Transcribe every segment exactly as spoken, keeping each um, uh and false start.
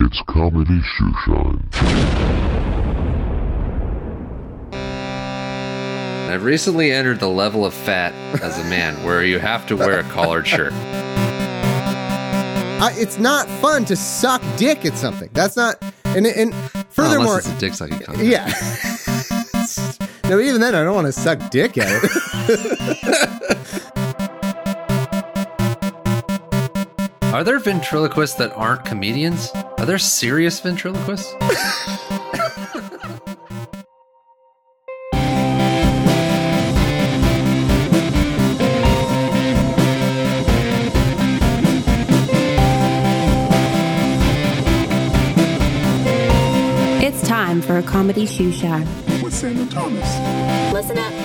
It's Comedy Shoeshine. I've recently entered the level of fat as a man where you have to wear a collared shirt. Uh, it's not fun to suck dick at something. That's not, and and furthermore, oh, unless it's a dick sucking contest. Yeah. No, even then, I don't want to suck dick at it. Are there ventriloquists that aren't comedians? Are there serious ventriloquists? It's time for a comedy shoe shine. With Samuel Thomas. Listen up.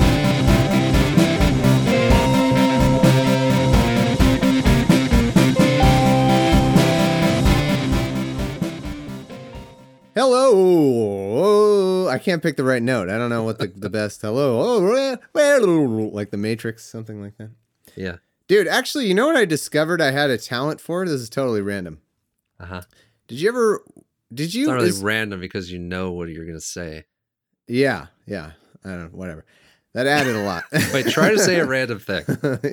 Hello. Oh, I can't pick the right note. I don't know what the, the best hello. Oh, like the Matrix, something like that. Yeah. Dude, actually, you know what I discovered I had a talent for? This is totally random. Uh-huh. Did you ever... Did you... It's not really is, random because you know what you're going to say. Yeah, yeah. I don't know, whatever. That added a lot. Wait, try to say a random thing.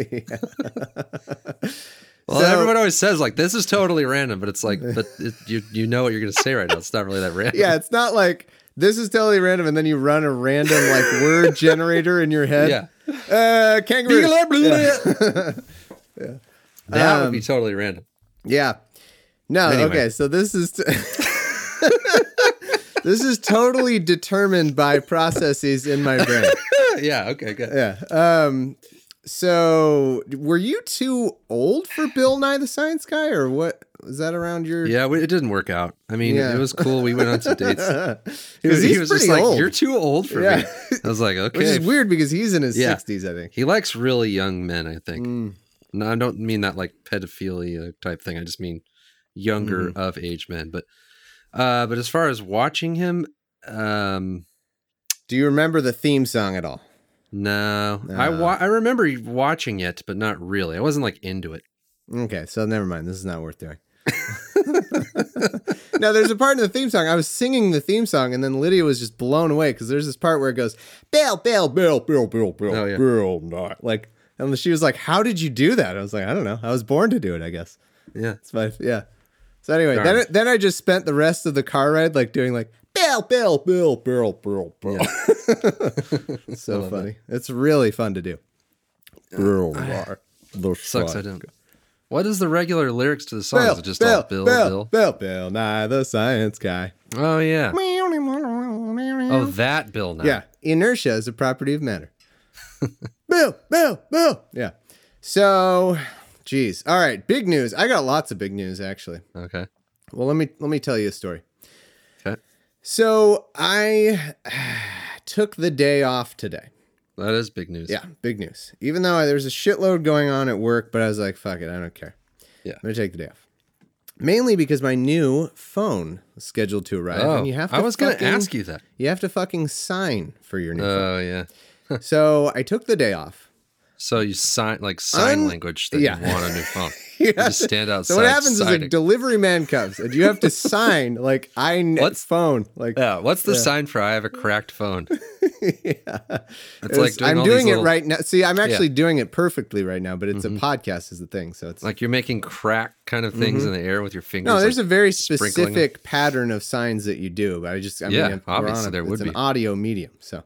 Well, So- everyone always says, like, this is totally random, but it's like, but it, you you know what you're going to say right now. It's not really that random. Yeah, it's not like this is totally random and then you run a random like word generator in your head. Yeah. Uh, kangaroo. Yeah. yeah. That Um, would be totally random. Yeah. No, Anyway. okay, so this is t- this is totally determined by processes in my brain. Yeah, okay, good. Yeah. Um so were you too old for Bill Nye the Science Guy, or what? Was that around your Yeah, we, it didn't work out. I mean, Yeah. it was cool. We went on some dates. Because he he's was just pretty like, old. "You're too old for Yeah. me." I was like, "Okay." Which is weird because he's in his Yeah. sixties, I think. He likes really young men, I think. Mm. No, I don't mean that like pedophilia type thing. I just mean younger Mm. of age men. But uh, but as far as watching him, um, Do you remember the theme song at all? no, I Ah. wa- I remember watching it, but not really. I wasn't like into it. Okay, so never mind. This is not worth doing. Now, there's a part in the theme song. I was singing the theme song, and then Lydia was just blown away because there's this part where it goes, Bill, Bill, Bill, Bill, Bill, Bill, Oh, yeah. Bill, not like. And she was like, "How did you do that?" I was like, "I don't know. I was born to do it, I guess." Yeah, It's my yeah. So anyway, Darn. then it, then I just spent the rest of the car ride like doing like Bill, Bill, Bill, Bill, Bill, Bill. It's so love funny. It's really fun to do. Bill, the sucks. I science don't. What is the regular lyrics to the song? Bill, Is it just Bill, all Bill, Bill, Bill? Bill, Bill, Nye the Science Guy. Oh yeah. Oh, Oh, that Bill now. yeah. Inertia is a property of matter. Bill, Bill, Bill. Yeah. So, geez. All right. Big news. I got lots of big news, actually. Okay. Well, let me let me tell you a story. Okay. So I took the day off today. That is big news. Yeah, big news. Even though I, there was a shitload going on at work, but I was like, fuck it, I don't care. Yeah. I'm going to take the day off. Mainly because my new phone is scheduled to arrive. Oh, and you have to I was going to fucking- ask you that. You have to fucking sign for your new phone. Oh yeah. So I took the day off. So you sign like sign Un- language that yeah. you want a new phone. You You have just to- stand outside. So what happens is a signing. delivery man comes and you have to sign like I net What's- phone. Like Yeah, what's the Yeah. sign for I have a cracked phone? yeah. It's like doing I'm all doing these it little- right now. See, I'm actually doing it perfectly right now, but it's Mhm. a podcast is the thing. So it's Like you're making crack kind of things in the air with your fingers. no, there's like a very sprinkling them. specific pattern of signs that you do. But I just, I Yeah, mean, we're obviously on a, there it's would an be. audio medium. So,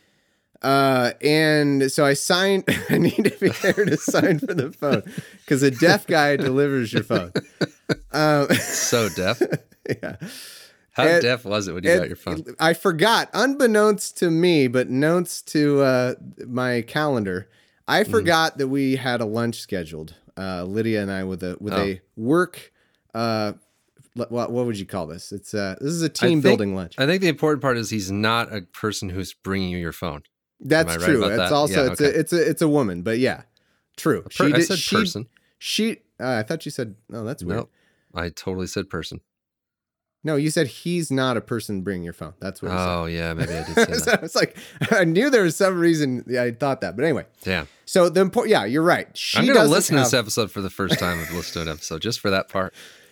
uh, and so I signed, I need to be there to sign for the phone because a deaf guy delivers your phone. Um, So deaf. yeah. How And- deaf was it when you And got your phone? I forgot, unbeknownst to me, but notes to uh, my calendar, I Mm-hmm. forgot that we had a lunch scheduled. Uh, Lydia and I with a with Oh. a work. Uh, what what would you call this? It's uh this is a I team think- building lunch. I think the important part is he's not a person who's bringing you your phone. That's I right true. about It's that? also Yeah, it's okay. a it's a it's a woman, but yeah, true. Per- I did- said she, person. She. Uh, I thought you said. Oh, that's weird. Nope. I totally said person. No, you said he's not a person bringing your phone. That's what. you said. Oh yeah, maybe I did say so that. it's like I knew there was some reason I thought that, but anyway. Damn. So the important, yeah, you're right. She I'm going to doesn't listen to have, this episode for the first time. I've listened to an episode just for that part.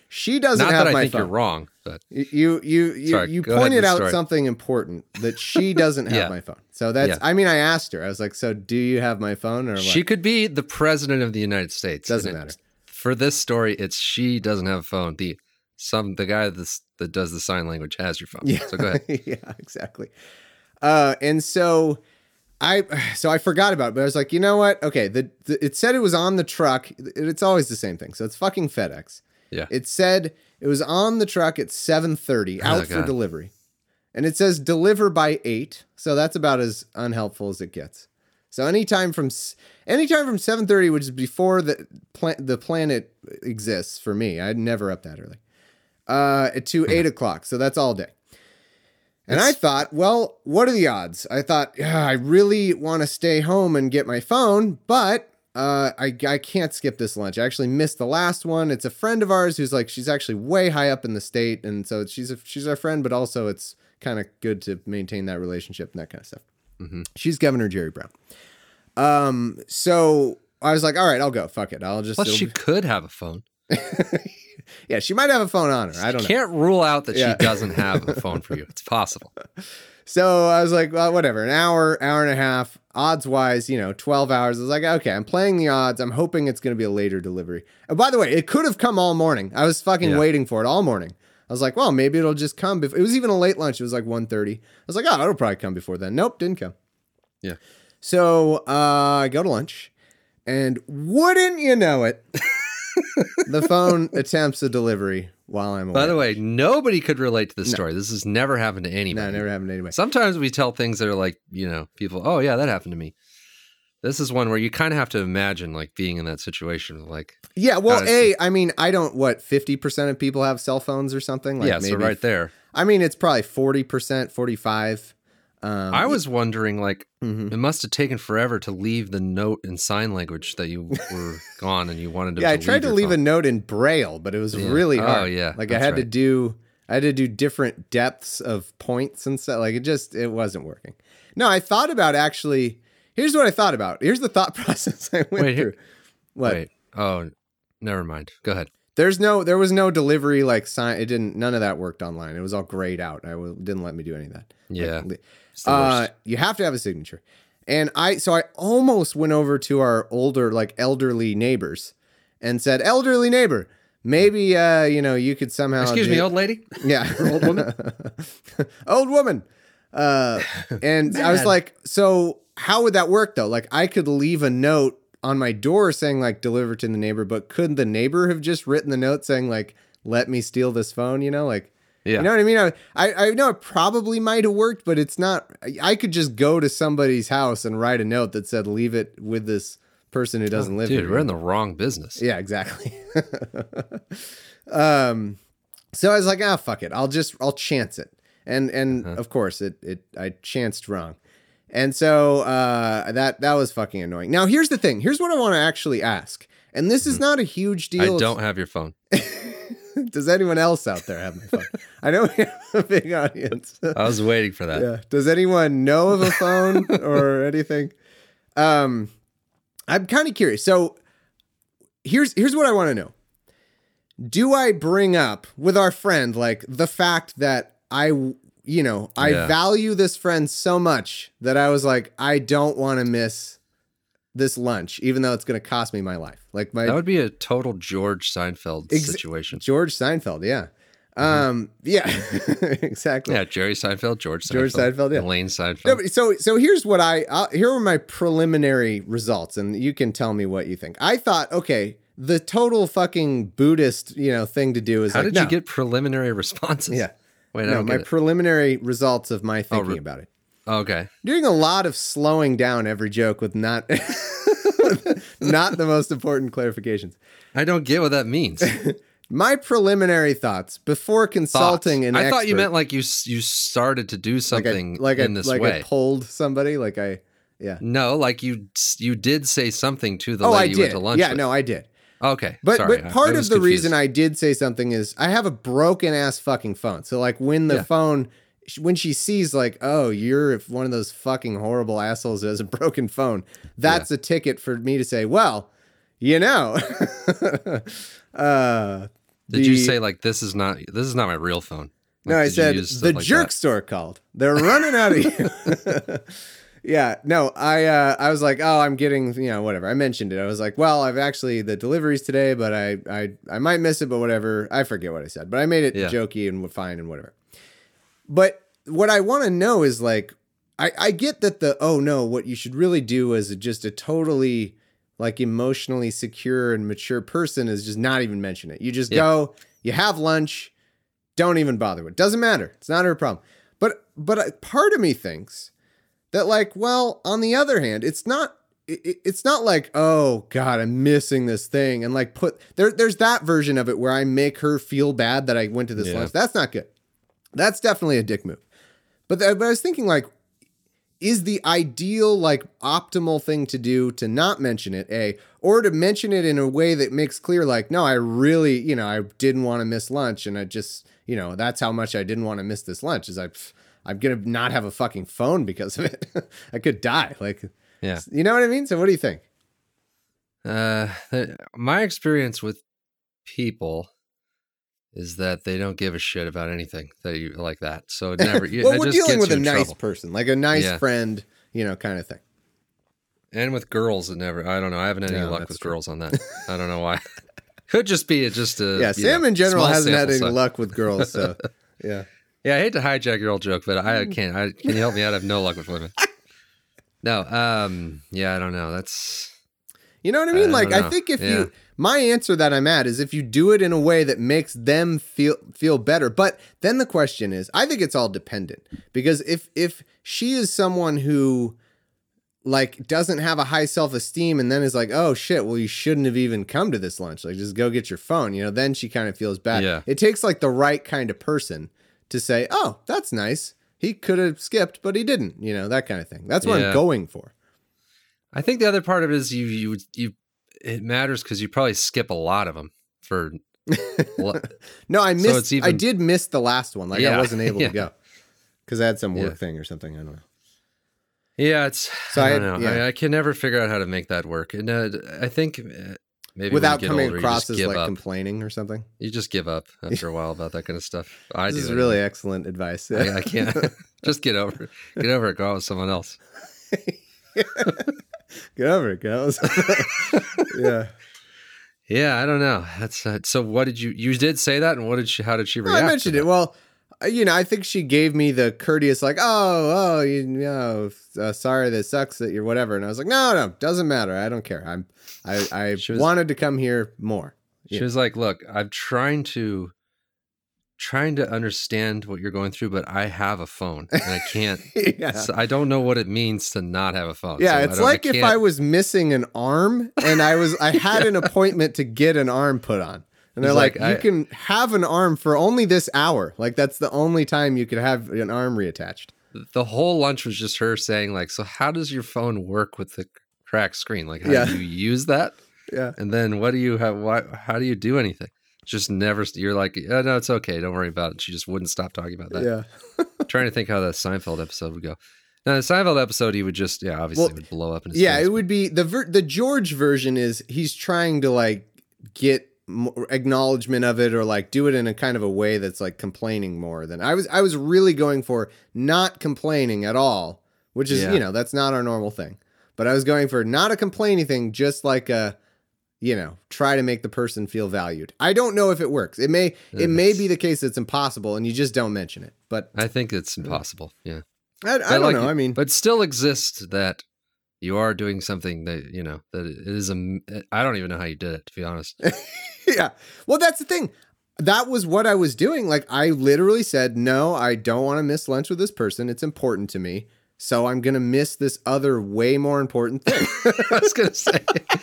She doesn't Not have that I my think phone. you're wrong, but You you you, Sorry, you go ahead pointed with the out story. something important that she doesn't have Yeah. my phone. So that's Yeah. I mean I asked her. I was like, "So do you have my phone or what?" she could be the president of the United States. Doesn't and it- matter. For this story, it's she doesn't have a phone. The some the guy that's, that does the sign language has your phone. Yeah. So go ahead. Yeah, exactly. Uh, and so I so I forgot about it, but I was like, you know what? Okay, the, the it said it was on the truck. It's always the same thing. So it's fucking FedEx. Yeah. It said it was on the truck at seven thirty, out Oh, for God. delivery. And it says deliver by eight. So that's about as unhelpful as it gets. So anytime from s- anytime from seven thirty, which is before the pla- the planet exists for me. I'd never up that early. Uh, to eight o'clock. So that's all day. And I thought, well, what are the odds? I thought, yeah, I really want to stay home and get my phone, but uh, I, I can't skip this lunch. I actually missed the last one. It's a friend of ours who's like, she's actually way high up in the state. And so she's a, she's our friend, but also it's kind of good to maintain that relationship and that kind of stuff. Mm-hmm. She's Governor Jerry Brown. Um, so I was like, all right, I'll go. Fuck it. I'll just, Plus, it'll she be- could have a phone. yeah, she might have a phone on her. I don't know. Can't rule out that Yeah. she doesn't have a phone for you. It's possible. So I was like, well, whatever, an hour, hour and a half, odds wise, you know, twelve hours. I was like, okay, I'm playing the odds. I'm hoping it's going to be a later delivery. And by the way, it could have come all morning. I was fucking Yeah. waiting for it all morning. I was like, well, maybe it'll just come. Before. It was even a late lunch. It was like one thirty. I was like, oh, it'll probably come before then. Nope, didn't come. Yeah. So uh, I go to lunch, and wouldn't you know it, the phone attempts a delivery while I'm away. By the way, nobody could relate to this No. story. This has never happened to anybody. No, never happened anyway. Sometimes we tell things that are like, you know, people, oh, yeah, that happened to me. This is one where you kind of have to imagine like being in that situation. Like, Yeah, well, Guys- A, I mean, I don't, what, fifty percent of people have cell phones or something? Like yeah, so right there. I mean, it's probably forty percent, forty-five. Um, I was wondering, like, Mhm. it must have taken forever to leave the note in sign language that you were gone and you wanted to. Yeah, I tried to your leave a phone. note in Braille, but it was Yeah. really Oh, hard. yeah, Like I that's had to right. do, I had to do different depths of points and stuff. Like it just, it wasn't working. No, I thought about actually, here's what I thought about. Here's the thought process I went Wait, here- through. What? Wait. Oh, never mind. Go ahead. There's no, there was no delivery like sign. It didn't, none of that worked online. It was all grayed out. I w- didn't let me do any of that. Yeah. Like, It's the Uh, worst. you have to have a signature. And I, so I almost went over to our older, like elderly neighbors and said, elderly neighbor, maybe, uh, you know, you could somehow. Excuse me, do- old lady. Yeah. Old woman. Old woman. Uh, and I was Man. like, so how would that work though? Like I could leave a note on my door saying like deliver to the neighbor, but couldn't the neighbor have just written the note saying like, let me steal this phone, you know, like, Yeah. you know what I mean? I, I, I know it probably might have worked, but it's not, I- I could just go to somebody's house and write a note that said, leave it with this person who doesn't live Dude, here. we're in the wrong business. Yeah, exactly. um, so I was like, ah, fuck it. I'll just, I'll chance it. And, and Uh-huh. of course it, it, I chanced wrong. And so, uh, that, that was fucking annoying. Now here's the thing. Here's what I want to actually ask. And this is not a huge Mm-hmm. I deal. don't have your phone. Does anyone else out there have my phone? I know we have a big audience. I was waiting for that. Yeah. Does anyone know of a phone or anything? Um, I'm kind of curious. So here's here's what I want to know. Do I bring up with our friend like the fact that I, you know, I Yeah. value this friend so much that I was like, I don't want to miss this lunch, even though it's going to cost me my life. Like my That would be a total George Seinfeld Ex- situation. George Seinfeld. Yeah. Um, yeah, exactly. Yeah, Jerry Seinfeld, George Seinfeld, George Seinfeld, yeah. Elaine Seinfeld. No, but so so here's what I I'll, here are my preliminary results, and you can tell me what you think. I thought, okay, the total fucking Buddhist, you know, thing to do is How like, did no. you get preliminary responses? Yeah. Wait, I no, don't my get it. preliminary results of my thinking re- about it. Okay. Doing a lot of slowing down every joke with not not the most important clarifications. I don't get what that means. My preliminary thoughts before consulting Thoughts. an I expert. thought you meant like you s- you started to do like I, something like in I, this like way. I pulled somebody, like I, yeah. No, like you you did say something to the Oh, I lady you went did. to lunch Yeah, with. no, I did. Okay. But sorry. but part I of was the confused. reason I did say something is I have a broken ass fucking phone. So like when the Yeah. phone, when she sees like, oh, you're one of those fucking horrible assholes who has a broken phone, that's a ticket for me to say, well, you know, uh, Did you say like this is not this is not my real phone? Like, no, I did you said use the stuff like jerk that? store called. They're running out of here. Yeah, no, I uh, I was like, oh, I'm getting, you know, whatever. I mentioned it. I was like, well, I've actually the delivery's today, but I I I might miss it, but whatever. I forget what I said, but I made it Yeah. jokey and fine and whatever. But what I want to know is like, I I get that the oh no, what you should really do as a, just a totally like emotionally secure and mature person is just not even mention it. You just Yeah. go, you have lunch, don't even bother with it. Doesn't matter. It's not her problem. But but uh, part of me thinks that like, well, on the other hand, it's not it, it's not like, oh God, I'm missing this thing. And like put there, there's that version of it where I make her feel bad that I went to this Yeah. lunch. That's not good. That's definitely a dick move. But, th- but I was thinking like, is the ideal, like optimal thing to do to not mention it, A, or to mention it in a way that makes clear, like, no, I really, you know, I didn't want to miss lunch. And I just, you know, that's how much I didn't want to miss this lunch is I, pff, I'm going to not have a fucking phone because of it. I could die. Like, Yeah. you know what I mean? So what do you think? Uh, th- my experience with people is that they don't give a shit about anything that you like that. So it never. you- Well, it we're just dealing gets with a you in nice trouble. person, like a nice Yeah. friend, you know, kind of thing. And with girls, it never. I don't know. I haven't had any No, luck that's with true. girls on that. I don't know why. Could just be it. Just a Yeah, you Sam know, in general small hasn't had sample any size. luck with girls, so yeah. Yeah, I hate to hijack your old joke, but I can't. I, can you help me out? I have no luck with women. No. Um. Yeah, I don't know. That's. You know what I mean? I Like, don't I know. think if Yeah. you, my answer that I'm at is if you do it in a way that makes them feel feel better. But then the question is, I think it's all dependent because if if she is someone who like doesn't have a high self esteem and then is like, oh shit, well you shouldn't have even come to this lunch. Like, just go get your phone. You know, then she kind of feels bad. Yeah. It takes like the right kind of person to say, oh, that's nice. He could have skipped, but he didn't. You know, that kind of thing. That's what Yeah. I'm going for. I think the other part of it is you you you. It matters because you probably skip a lot of them for. No, I missed. it's even- I did miss the last one. Like I Yeah, wasn't able yeah. to go because I had some work Yeah. thing or something. I don't know. Yeah, it's. So I I- don't know. yeah. I, I can never figure out how to make that work, and uh, I think uh, maybe Without when you get coming older, across you as just give like up. complaining or something. You just give up after a while about that kind of stuff. I This do. is anyway. really excellent advice. I, I can't. Just get over it. Get over it. Go out with someone else. Get over it, girls. Yeah. Yeah, I don't know. That's uh, so. What did you? You did say that, and what did she? How did she No, react? I mentioned to it. Well, uh, you know, I think she gave me the courteous, like, oh, oh, you know, uh, sorry, that sucks that you're whatever. And I was like, no, no, doesn't matter. I don't care. I'm, I, I She was- wanted to come here more. She Yeah. was like, "Look, I'm trying to, trying to understand what you're going through, but I have a phone and I can't. Yeah. so I don't know what it means to not have a phone. Yeah, So I it's don't- like if can't- I was missing an arm and I was I had an appointment to get an arm put on. And they're He's like, like, you I- can have an arm for only this hour. Like that's the only time you could have an arm reattached. the whole lunch was just her saying like, so how does your phone work with the cracked screen? Like, how Yeah. do you use that? Yeah. And then what do you have? Why? How do you do anything? Just never. You're like, oh, no, it's okay. Don't worry about it. She just wouldn't stop talking about that. Yeah. Trying to think how the Seinfeld episode would go. Now, the Seinfeld episode, he would just, yeah, obviously Well, would blow up in his Yeah, face. it would be the ver- the George version is he's trying to like get more acknowledgement of it or like do it in a kind of a way that's like complaining more than I was I was really going for not complaining at all, which is, Yeah. you know, that's not our normal thing. But I was going for not a complaining thing, just like a, you know, try to make the person feel valued. I don't know if it works. It may it may be the case it's impossible and you just don't mention it. But I think it's impossible. Yeah. I, I But don't like, know. I mean, but still exists that you are doing something that, you know, that it is a, I don't even know how you did it, to be honest. yeah. Well, that's the thing. That was what I was doing. Like, I literally said, no, I don't want to miss lunch with this person. It's important to me. So I'm going to miss this other way more important thing. I was going to say.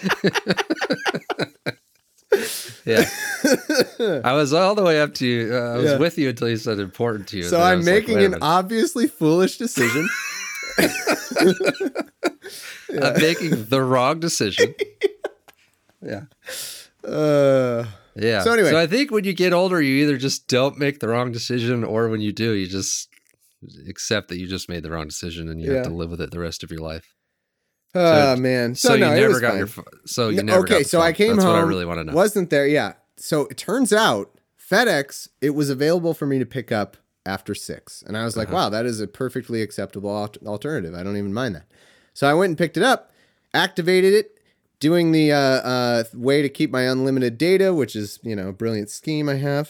Yeah. I was all the way up to you. Uh, I was Yeah. with you until you said important to you. So and then I I'm was like, making wait a an minute. obviously foolish decision. I'm making the wrong decision. Yeah. Uh, Yeah. So anyway. so I think when you get older, you either just don't make the wrong decision, or when you do, you just accept that you just made the wrong decision and you Yeah. have to live with it the rest of your life. oh, man. So, So, you no, it never was got fine. your. pho- So you No, never. okay, got the so I phone. came That's home. what I really want to know. Wasn't there? Yeah. so it turns out FedEx, it was available for me to pick up after six. And I was like, Uh-huh. wow, that is a perfectly acceptable al- alternative. I don't even mind that. So I went and picked it up, activated it, doing the uh, uh, way to keep my unlimited data, which is, you know, a brilliant scheme I have.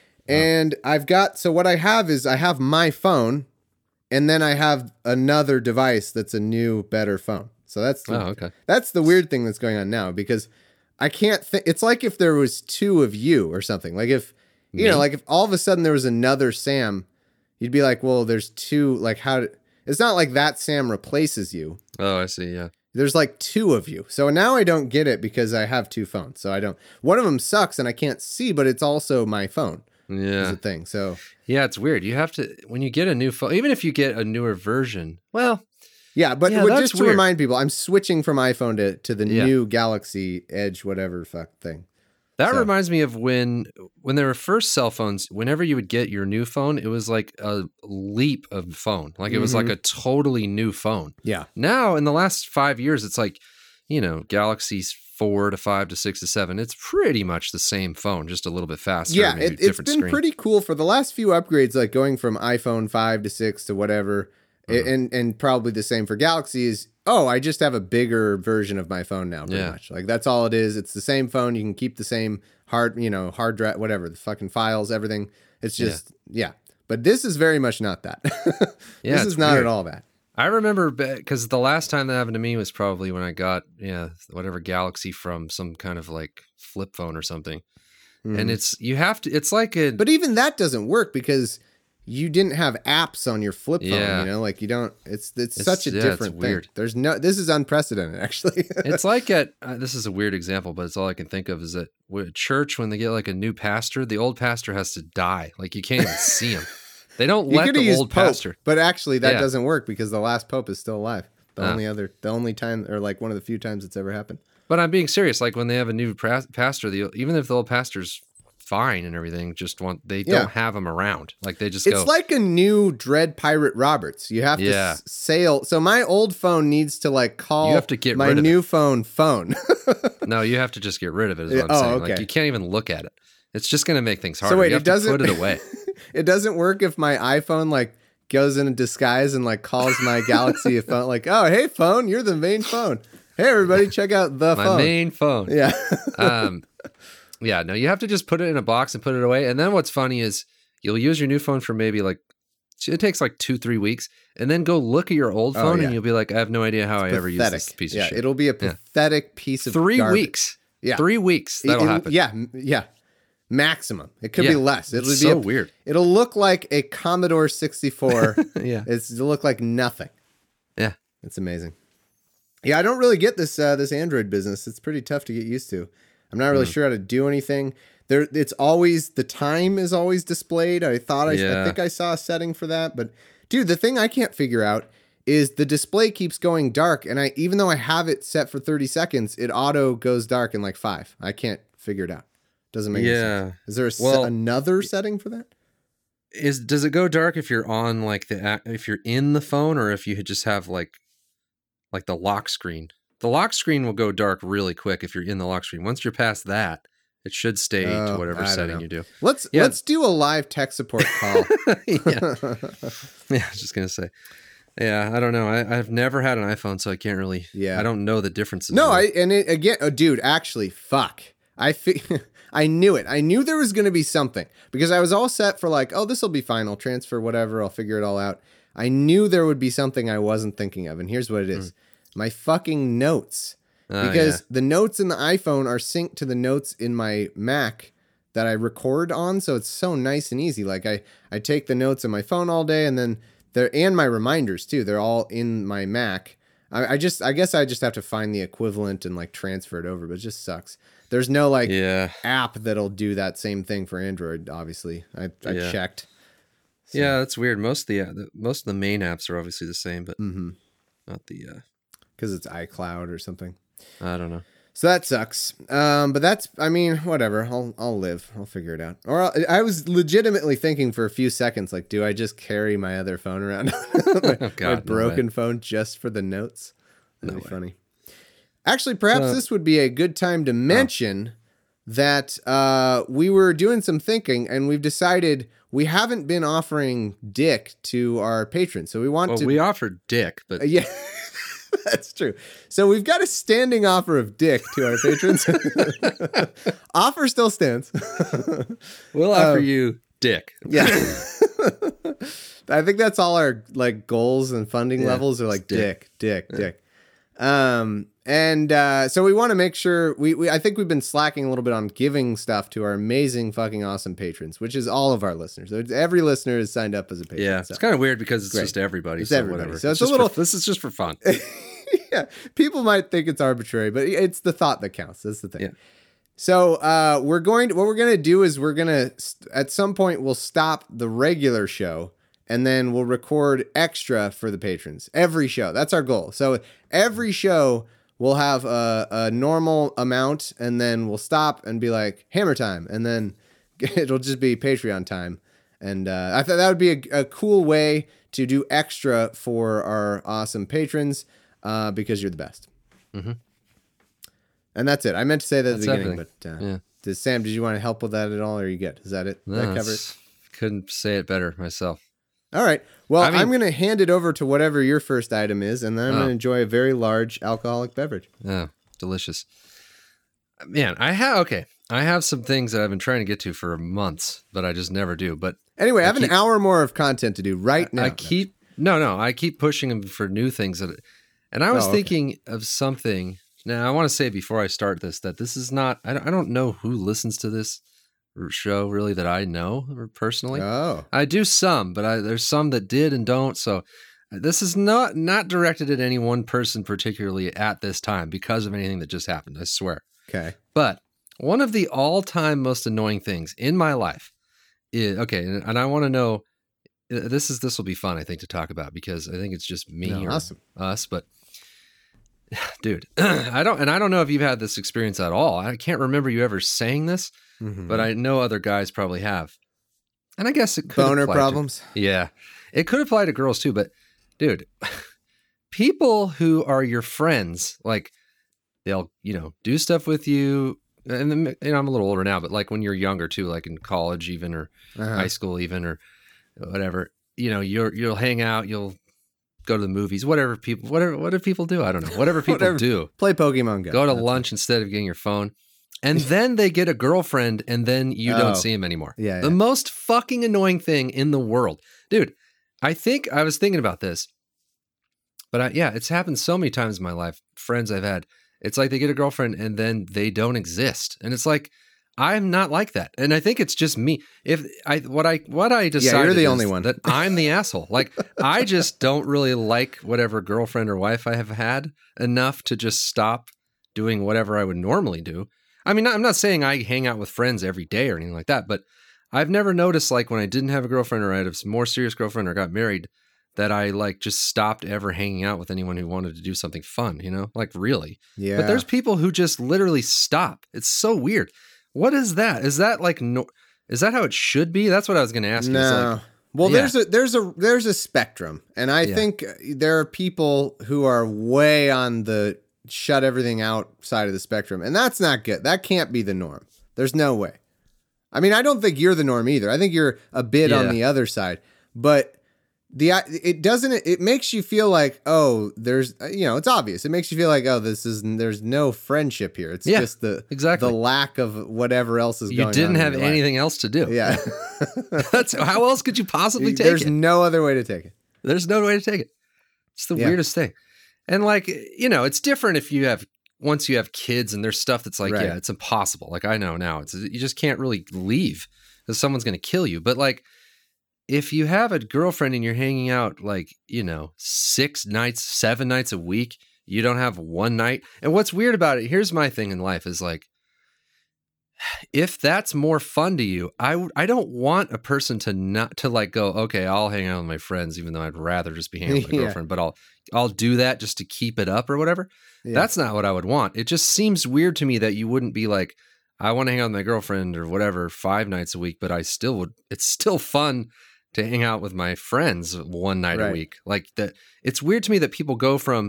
And I've got, so what I have is I have my phone, and then I have another device that's a new, better phone. So that's the, Oh, okay. that's the weird thing that's going on now, because I can't think, it's like if there was two of you or something. Like if, you Me? know, like if all of a sudden there was another Sam, you'd be like, well, there's two, like how, do, it's not like that Sam replaces you. Oh, I see. Yeah. There's like two of you. So now I don't get it because I have two phones. So I don't, one of them sucks and I can't see, but it's also my phone. Is Yeah. the thing. So Yeah, it's weird. You have to, when you get a new phone, even if you get a newer version, well, yeah, but Yeah, but that's just to weird. remind people, I'm switching from iPhone to, to the Yeah. new Galaxy Edge, whatever fuck thing. that So- reminds me of when when there were first cell phones, whenever you would get your new phone, it was like a leap of phone. Like it was Mm-hmm. like a totally new phone. Yeah. Now, in the last five years, it's like, you know, Galaxy's four to five to six to seven. It's pretty much the same phone, just a little bit faster. Yeah, maybe it, it's different been screen. pretty cool for the last few upgrades, like going from iPhone five to six to whatever, Mm-hmm. and and probably the same for Galaxy is, oh, I just have a bigger version of my phone now, pretty Yeah. much. Like that's all it is. It's the same phone. You can keep the same hard, you know, hard drive, whatever, the fucking files, everything. It's just, yeah. But this is very much not that. Yeah, This it's is not weird. at all that. I remember because the last time that happened to me was probably when I got, yeah, whatever Galaxy from some kind of like flip phone or something. And it's, you have to, it's like a, Mm-hmm. But even that doesn't work because you didn't have apps on your flip phone, Yeah. you know, like you don't, it's, it's, It's- such a yeah, it's different thing. weird. There's no, this is unprecedented actually. it's like at, uh, this is a weird example, but it's all I can think of is that with church, when they get like a new pastor, the old pastor has to die. Like you can't even see him. They don't You let could have the used old Pope, pastor. but actually that Yeah. doesn't work because the last Pope is still alive. The Ah. only other, the only time, or like one of the few times it's ever happened. But I'm being serious. Like when they have a new pra- pastor, the even if the old pastor's fine and everything, just want they Yeah. don't have him around. Like they just It's go. like a new Dread Pirate Roberts. You have to Yeah. s- sail. So my old phone needs to like call You have to get my rid of new phone phone. No, you have to just get rid of it. Is Yeah, what I'm oh, saying. Like okay. you can't even look at it. It's just going to make things harder. wait, you it have to doesn't- put it away. It doesn't work if my iPhone like goes in a disguise and like calls my Galaxy a phone. Like, oh, hey phone, you're the main phone. Hey everybody, check out the My phone. main phone. Yeah. um, yeah. No, you have to just put it in a box and put it away. And then what's funny is you'll use your new phone for maybe like it takes like two, three weeks, and then go look at your old Oh, phone, yeah. and you'll be like, I have no idea how I ever used this piece of yeah, shit. it'll be a Yeah. pathetic piece of Three garbage. weeks. Yeah. Three weeks. It- That'll it'll- happen. Yeah, m- yeah. Maximum. It could Yeah. be less. It'll It's be so a- weird. It'll look like a Commodore sixty-four. Yeah. It's it'll look like nothing. Yeah. It's amazing. Yeah, I don't really get this uh, this Android business. It's pretty tough to get used to. I'm not really Mm. sure how to do anything. There, it's always the time is always displayed. I thought I, I Yeah. think I saw a setting for that, but dude, the thing I can't figure out is the display keeps going dark, and I even though I have it set for thirty seconds, it auto goes dark in like five. I can't figure it out. Doesn't make any Yeah. sense. Is there a se- Well, another setting for that? Is does it go dark if you're on like the a- if you're in the phone, or if you just have like like the lock screen? The lock screen will go dark really quick if you're in the lock screen. Once you're past that, it should stay Oh, to I whatever don't setting know. you do. Let's Yeah. let's do a live tech support call. yeah. yeah, I was just gonna say. Yeah, I don't know. I, I've never had an iPhone, so I can't really. Yeah. I don't know the differences. No, I really. and it again, oh, dude. Actually, fuck. I fi- I knew it. I knew there was going to be something because I was all set for like, oh, this will be fine. I'll transfer whatever. I'll figure it all out. I knew there would be something I wasn't thinking of, and here's what it is: my fucking notes. Oh, Because yeah. the notes in the iPhone are synced to the notes in my Mac that I record on, so it's so nice and easy. Like I, I take the notes on my phone all day, and then they're and my reminders too. They're all in my Mac. I, I just, I guess, I just have to find the equivalent and like transfer it over, but it just sucks. There's no like yeah, app that'll do that same thing for Android. Obviously, I, I Yeah. checked. yeah. That's weird. Most of the, uh, the most of the main apps are obviously the same, but Mm-hmm. not the. Uh, Because it's iCloud or something. I don't know. So that sucks. Um, but that's, I mean, whatever. I'll, I'll live. I'll figure it out. Or I'll, I was legitimately thinking for a few seconds, like, do I just carry my other phone around, my, Oh, God, my no broken way. phone just for the notes? That'd No be way. funny. Actually, perhaps So- this would be a good time to mention that uh, we were doing some thinking and we've decided we haven't been offering dick to our patrons. So we want Well, to. we offered dick, but Yeah, that's true. So we've got a standing offer of dick to our patrons. Offer still stands. we'll offer Um, you dick. Yeah. I think that's all our like goals and funding Yeah, levels are like it's dick. dick, dick, dick. Um, and uh, so we want to make sure we, we, I think we've been slacking a little bit on giving stuff to our amazing, fucking awesome patrons, which is all of our listeners. Every listener is signed up as a patron. Yeah, so. it's kind of weird because it's Great. just everybody. It's so everybody. whatever. So it's a just little- For, this is just for fun. Yeah, people might think it's arbitrary, but it's the thought that counts. That's the thing. Yeah. So uh, we're going to, what we're going to do is we're going to, at some point, we'll stop the regular show and then we'll record extra for the patrons. Every show. That's our goal. So every show we'll have a, a normal amount and then we'll stop and be like, hammer time. And then it'll just be Patreon time. And uh, I thought that would be a, a cool way to do extra for our awesome patrons uh, because you're the best. Mm-hmm. And that's it. I meant to say that That's at the beginning, everything. but uh, Yeah. did, Sam, did you want to help with that at all, or are you good? Is that it? Did No, that cover it? it's- couldn't say it better myself. All right. Well, I mean- I'm going to hand it over to whatever your first item is, and then I'm Oh. going to enjoy a very large alcoholic beverage. Oh, delicious. Man, I have okay. I have some things that I've been trying to get to for months, but I just never do. But Anyway, I I have keep- an hour more of content to do right now. I keep no, no. I keep pushing them for new things that, and I was Oh, okay. thinking of something. Now, I want to say before I start this that this is not. I don't, I don't know who listens to this show really that I know personally. Oh, I do some, but I, there's some that did and don't. So this is not not directed at any one person particularly at this time because of anything that just happened. I swear. okay. But one of the all-time most annoying things in my life is okay, and, and I want to know. uh, This is this will be fun, I think, to talk about because I think it's just me No, or awesome. us. But dude, I don't, and I don't know if you've had this experience at all. I can't remember you ever saying this, Mhm. but I know other guys probably have. And I guess it could Boner apply to- problems. yeah, it could apply to girls too. But dude, people who are your friends, like they'll, you know, do stuff with you. And then, you know, I'm a little older now, but like when you're younger too, like in college even, or Uh-huh. high school even, or whatever, you know, you're, you'll hang out, you'll go to the movies, whatever people, whatever, what do people do? I don't know. Whatever people Whatever. do, Play Pokemon Go. go to That's lunch instead of getting your phone. And then they get a girlfriend and then you Oh. don't see him anymore. Yeah, The yeah. most fucking annoying thing in the world. Dude, I think I was thinking about this, but I, yeah, it's happened so many times in my life. Friends I've had, it's like they get a girlfriend and then they don't exist. And it's like, I'm not like that. And I think it's just me. If I, what I, what I decided the is only one. that I'm the asshole. Like I just don't really like whatever girlfriend or wife I have had enough to just stop doing whatever I would normally do. I mean, I'm not saying I hang out with friends every day or anything like that, but I've never noticed like when I didn't have a girlfriend or I had a more serious girlfriend or got married that I like just stopped ever hanging out with anyone who wanted to do something fun, you know, like really. Yeah. But there's people who just literally stop. It's so weird. What is that? Is that like, no, is that how it should be? That's what I was going to ask you. It's No. like, Well, Yeah. there's a there's a there's a spectrum, and I Yeah. think there are people who are way on the shut everything out side of the spectrum, and that's not good. That can't be the norm. There's no way. I mean, I don't think you're the norm either. I think you're a bit on Yeah. the other side, but the it doesn't it makes you feel like, oh, there's, you know, it's obvious. It makes you feel like, oh, this is there's no friendship here. It's Yeah, just the exactly. the lack of whatever else is you going on. didn't in have your life. anything else to do. Yeah. That's how else could you possibly take There's it? no other way to take it. There's no way to take it. It's the Yeah. weirdest thing. And like, you know, it's different if you have, once you have kids and there's stuff that's like, Right. yeah, it's impossible. Like I know now, it's, you just can't really leave because someone's going to kill you. But like, if you have a girlfriend and you're hanging out like, you know, six nights, seven nights a week, you don't have one night. And what's weird about it, here's my thing in life is like, if that's more fun to you, I w- I don't want a person to not to like go, okay, I'll hang out with my friends, even though I'd rather just be hanging out with my Yeah. girlfriend, but I'll I'll do that just to keep it up or whatever. Yeah. That's not what I would want. It just seems weird to me that you wouldn't be like, I want to hang out with my girlfriend or whatever five nights a week, but I still would. It's still fun to hang out with my friends one night Right. a week. Like that. It's weird to me that people go from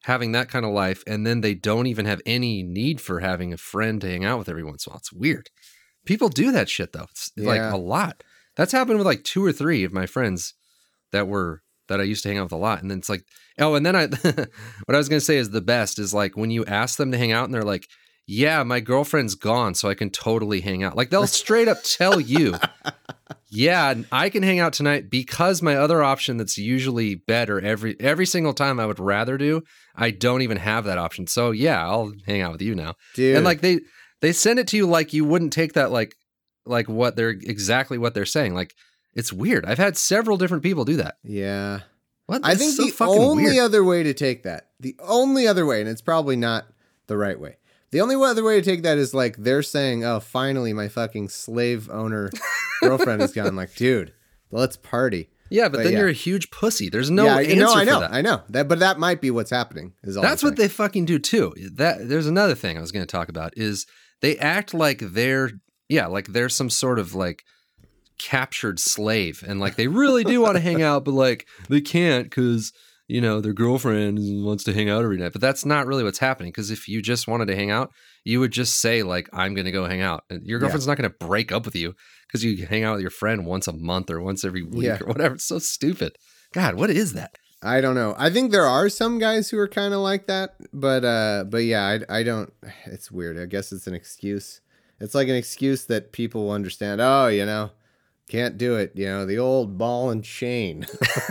having that kind of life, and then they don't even have any need for having a friend to hang out with every once in a while. It's weird. People do that shit though. It's like Yeah. a lot. That's happened with like two or three of my friends that were that I used to hang out with a lot. And then it's like, oh, and then I what I was gonna say is the best is like when you ask them to hang out and they're like, yeah, my girlfriend's gone, so I can totally hang out. Like they'll straight up tell you, yeah, I can hang out tonight because my other option that's usually better every every single time I would rather do, I don't even have that option. So yeah, I'll hang out with you now. Dude. And like they they send it to you like you wouldn't take that like like what they're exactly what they're saying. Like it's weird. I've had several different people do that. Yeah. What? I That's think so the fucking only weird. other way to take that, the only other way, and it's probably not the right way. The only other way to take that is like they're saying, "Oh, finally, my fucking slave owner girlfriend is gone." Like, dude, let's party. Yeah, but, But then yeah. you're a huge pussy. There's no yeah, answer no, I for know, that. I know that, but that might be what's happening. Is all That's I'm what they fucking do too. That there's another thing I was going to talk about is they act like they're yeah, like they're some sort of like captured slave, and like they really do want to hang out, but like they can't because you know their girlfriend wants to hang out every night. But that's not really what's happening. Because if you just wanted to hang out, you would just say like, "I'm going to go hang out," and your girlfriend's not going to break up with you because you hang out with your friend once a month or once every week Yeah. or whatever. It's so stupid. God, what is that? I don't know. I think there are some guys who are kind of like that, but uh, but yeah, I, I don't. It's weird. I guess it's an excuse. It's like an excuse that people will understand. Oh, you know, can't do it. You know, the old ball and chain.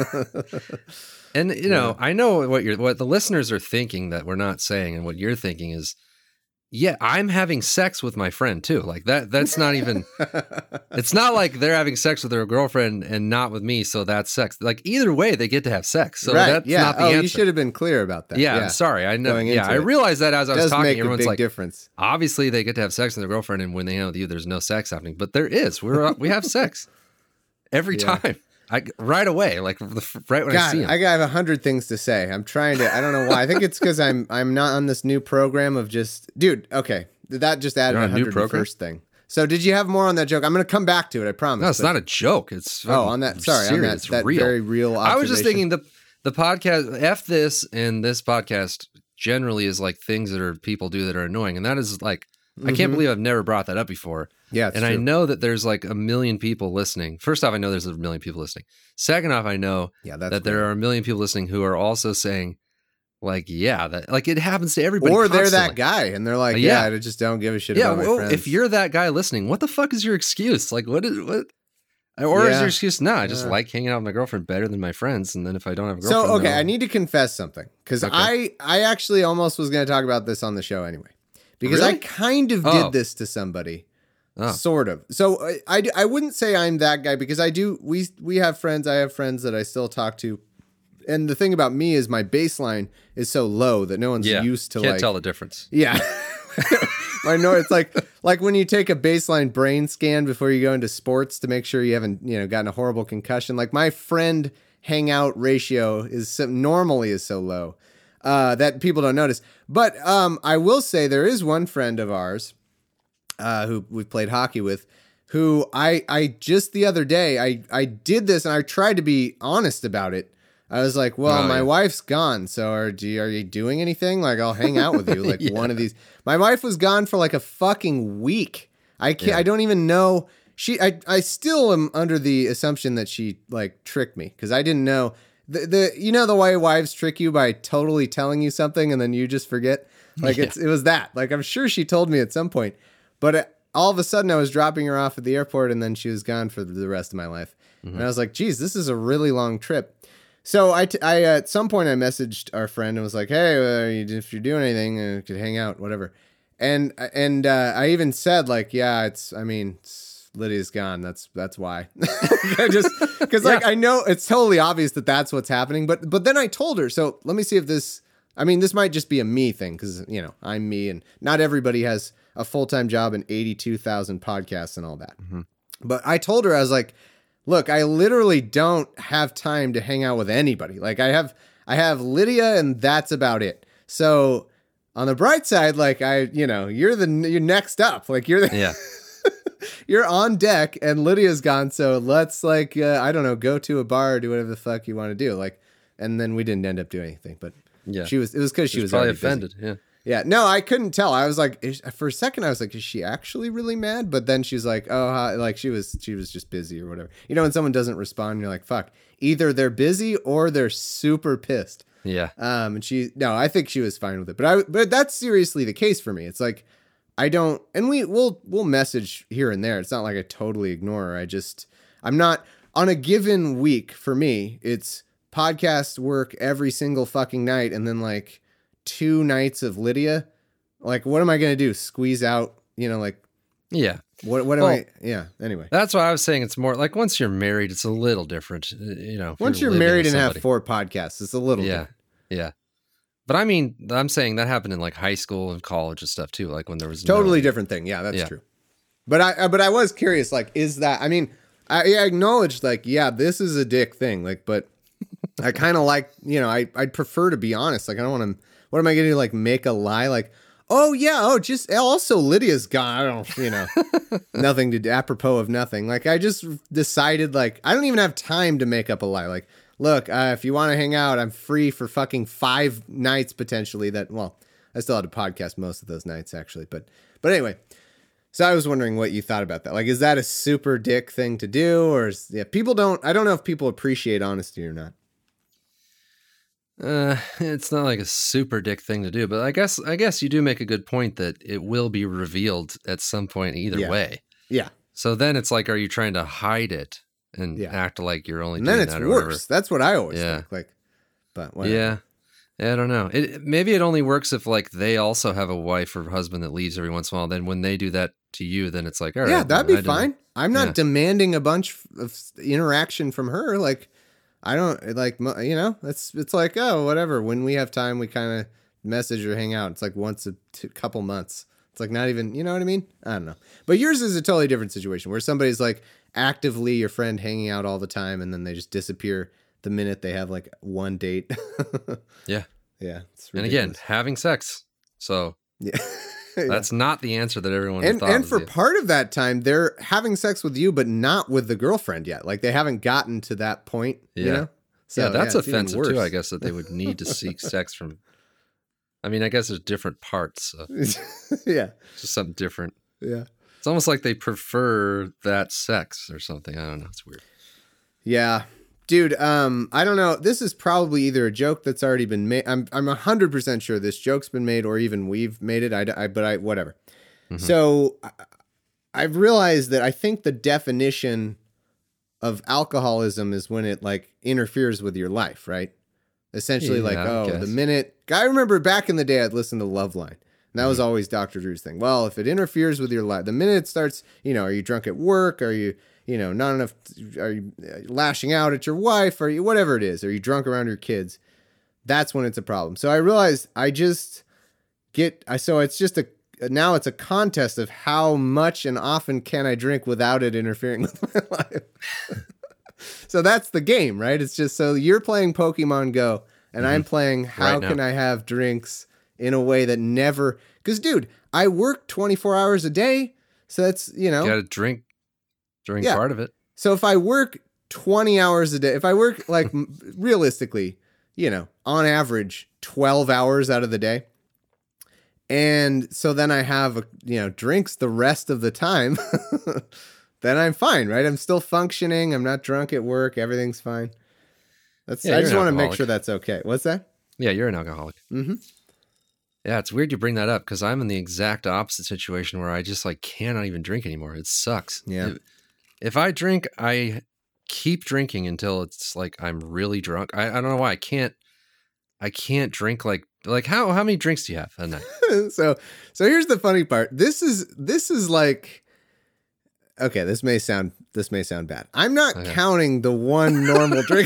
And you know, I know what you're what the listeners are thinking that we're not saying, and what you're thinking is, yeah, I'm having sex with my friend too. Like that that's not even it's not like they're having sex with their girlfriend and not with me, so that's sex. Like either way, they get to have sex. So right? that's Yeah. not the Oh, answer. you should have been clear about that. yeah, I'm sorry. I know. Going Yeah, into I it. realized that as I It was does talking, make a everyone's big like, difference. obviously they get to have sex with their girlfriend, and when they hang out with you, there's no sex happening. But there is. We're we have sex every Yeah. time. I right away, like the, right when I God, see him. I have a hundred things to say. I'm trying to. I don't know why. I think it's because I'm I'm not on this new program of just, dude. Okay, that just added You're a on a new hundred program? first thing. So did you have more on that joke? I'm going to come back to it. I promise. no, it's but- not a joke. It's Oh, on that. Sorry, on serious. that, that real. very real. I was just observation. thinking the the podcast F this and this podcast generally is like things that are people do that are annoying, and that is like I can't believe I've never brought that up before. Yeah, it's and I true. know that there's like a million people listening. First off, I know there's a million people listening. Second off, I know Yeah, that's that there weird. are a million people listening who are also saying, like, yeah, that like it happens to everybody. Or they're that constantly. guy, and they're like, Uh, yeah, yeah. I just don't give a shit Yeah, about my well, friends. if you're that guy listening, what the fuck is your excuse? Like, what is what? Or is Yeah. your excuse? No, I just Yeah. like hanging out with my girlfriend better than my friends. And then if I don't have a girlfriend, so okay, then I I'll- need to confess something because Okay. I I actually almost was going to talk about this on the show anyway, because I Really? kind of Oh. did this to somebody. Oh. Sort of. So I, I, I wouldn't say I'm that guy because I do. We we have friends. I have friends that I still talk to, and the thing about me is my baseline is so low that no one's yeah, used to can't like. tell the difference. Yeah. I know it's like like when you take a baseline brain scan before you go into sports to make sure you haven't, you know, gotten a horrible concussion. Like my friend hangout ratio is so, normally is so low uh, that people don't notice. But um, I will say there is one friend of ours uh, who we've played hockey with who I I just the other day I I did this and I tried to be honest about it. I was like, well, Oh, my yeah. wife's gone. So are, do you, are you doing anything? Like, I'll hang out with you. Like Yeah. one of these. My wife was gone for like a fucking week. I can't, Yeah. I don't even know. She, I, I still am under the assumption that she like tricked me because I didn't know the, the, you know, the way wives trick you by totally telling you something and then you just forget. Like Yeah. it's, it was that. Like, I'm sure she told me at some point, but uh, all of a sudden I was dropping her off at the airport and then she was gone for the rest of my life. Mm-hmm. And I was like, geez, this is a really long trip. So I, t- I uh, at some point I messaged our friend and was like, "Hey, uh, you- if you're doing anything, uh, could hang out, whatever." And and uh, I even said like, "Yeah, it's. I mean, it's, Lydia's gone. That's that's why." I just because like I know it's totally obvious that that's what's happening. But but then I told her. So let me see if this. I mean, this might just be a me thing because you know I'm me, and not everybody has a full time job and eighty-two thousand podcasts and all that. But I told her I was like, look, I literally don't have time to hang out with anybody. Like I have, I have Lydia and that's about it. So on the bright side, like I, you know, you're the, you're next up. Like you're the, Yeah. you're on deck and Lydia's gone. So let's like, uh, I don't know, go to a bar or do whatever the fuck you want to do. Like, and then we didn't end up doing anything, but Yeah. She was, it was because she She was probably already busy. offended. Yeah. Yeah, no, I couldn't tell. I was like, is, for a second, I was like, is she actually really mad? But then she's like, oh, hi, like she was, she was just busy or whatever. You know, when someone doesn't respond, you're like, fuck, either they're busy or they're super pissed. Yeah. Um, and she, no, I think she was fine with it. But I, but that's seriously the case for me. It's like, I don't, and we, we'll, we'll message here and there. It's not like I totally ignore her. I just, I'm not on a given week for me. It's podcast work every single fucking night, and then like two nights of Lydia. Like, what am I going to do? Squeeze out, you know, like, Yeah. what, what am Well, I? Yeah. Anyway, That's why I was saying it's more like once you're married, it's a little different. uh, You know, if once you're living married with and have somebody. four podcasts, it's a little, Yeah. different. Yeah. But I mean, I'm saying that happened in like high school and college and stuff too. Like when there was Totally no, different thing. Yeah, that's Yeah. true. But I, uh, but I was curious, like, is that, I mean, I, I acknowledged like, yeah, this is a dick thing. Like, but I kind of like, you know, I, I'd prefer to be honest. Like, I don't want to, what am I going to do? Like make a lie? Like, oh yeah. Oh, just also Lydia's gone. I don't, you know, nothing to do, apropos of nothing. Like I just decided like, I don't even have time to make up a lie. Like, look, uh, if you want to hang out, I'm free for fucking five nights potentially that, well, I still had to podcast most of those nights actually, but, but anyway, so I was wondering what you thought about that. Like, is that a super dick thing to do, or is, yeah, people don't, I don't know if people appreciate honesty or not. Uh, it's not like a super dick thing to do, but I guess I guess you do make a good point that it will be revealed at some point either Yeah. way. Yeah. So then it's like, are you trying to hide it and Yeah. act like you're only And doing then it's that or whatever? worse. That's what I always Yeah. think. Like, but whatever. Yeah. Yeah, I don't know. It it- maybe it only works if like they also have a wife or husband that leaves every once in a while. Then when they do that to you, then it's like, all right, Yeah, that'd I be didn't- fine. I'm not Yeah. demanding a bunch of interaction from her. Like, I don't like, mo- you know, it's it's like, oh, whatever. When we have time, we kind of message or hang out. It's like once a two, couple months. It's like not even, you know what I mean? I don't know. But yours is a totally different situation where somebody's like actively your friend hanging out all the time, and then they just disappear the minute they have like one date. Yeah. Yeah. It's And again, ridiculous. having sex. So yeah. that's not the answer that everyone and thought. and was for the- part of that time, they're having sex with you, but not with the girlfriend yet. Like they haven't gotten to that point. You Yeah. know? So yeah, that's it's even offensive worse. too. I guess that they would need to seek sex from. I mean, I guess there's different parts. So it's yeah, just something different. yeah, It's almost like they prefer that sex or something. I don't know. It's weird. yeah, dude. Um, I don't know. This is probably either a joke that's already been made. I'm I'm a hundred percent sure this joke's been made, or even we've made it. I, I but I whatever. Mm-hmm. So I, I've realized that I think the definition of alcoholism is when it like interferes with your life, right? Essentially, Yeah, like, I oh, guess. the minute I remember back in the day, I'd listen to Loveline. And that Mm-hmm. was always Doctor Drew's thing. Well, if it interferes with your life, the minute it starts, you know, are you drunk at work? Are you, you know, not enough? Are you lashing out at your wife? Are you, whatever it is? Are you drunk around your kids? That's when it's a problem. So I realized I just get, I, so it's just a, now it's a contest of how much and often can I drink without it interfering with my life. So that's the game, right? It's just, so you're playing Pokemon Go and I'm playing how Right now. can I have drinks in a way that never, because dude, I work twenty-four hours a day. So that's, you know, You got to drink during Yeah. part of it. so if I work twenty hours a day, if I work like m- realistically, you know, on average twelve hours out of the day. And so then I have, a, you know, drinks the rest of the time, then I'm fine, right? I'm still functioning. I'm not drunk at work. Everything's fine. That's, Yeah, I you're just an want to make alcoholic. sure that's okay. What's that? Yeah, you're an alcoholic. Mm-hmm. Yeah, it's weird you bring that up because I'm in the exact opposite situation where I just like cannot even drink anymore. It sucks. Yeah. If, if I drink, I keep drinking until it's like I'm really drunk. I, I don't know why I can't. I can't drink like like how how many drinks do you have a night? so so here's the funny part. This is this is like, okay, this may sound this may sound bad. I'm not Okay. counting the one normal drink.